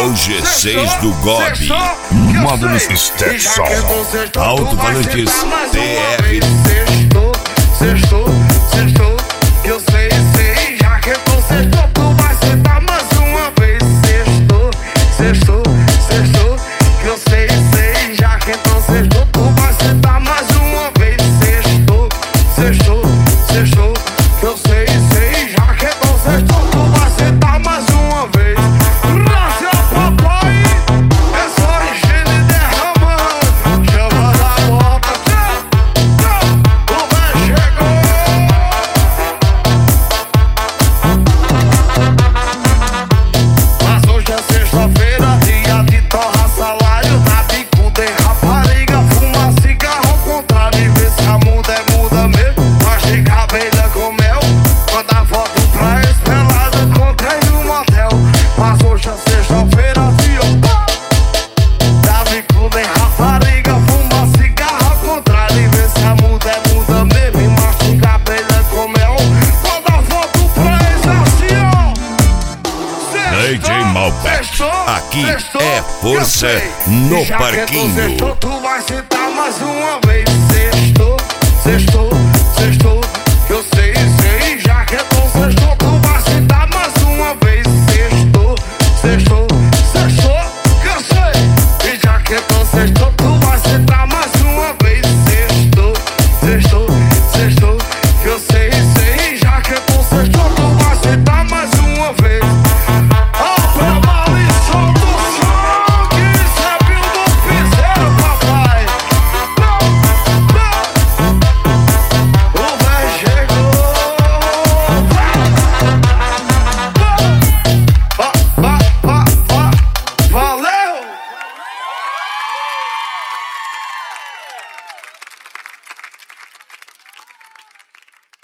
o G6 do Gobi. Módulos Stetson. Alto-falantes TR. Sextou, que eu sei, já que tô sextou, tu vai sentar mais uma vez. Sextou, que eu sei, já que tô sextou, tu vai sentar mais uma vez. Sextou, que eu sei, já que tô sextou, tu vai sentar mais uma vez. Graças papai, é só enchendo e derramando. Chama da volta, o velho chegou. Mas hoje é sexta-feira, dia de torrar salário. Na bicuda em rapariga, fuma cigarro ao contrário. E vê se a muda é muda mesmo. Mastiga a abelha com mel, manda foto pra espelada, encontrei no motel. Mas hoje é sexta-feira, dia da bicuda em rapariga, fuma cigarro ao contrário. E vê se a muda é muda mesmo. E mastiga a abelha com mel, manda foto pra esse assim, ó. DJ Malbec. Aqui é força no parquinho. Tu vai sentar mais uma vez. Sextou,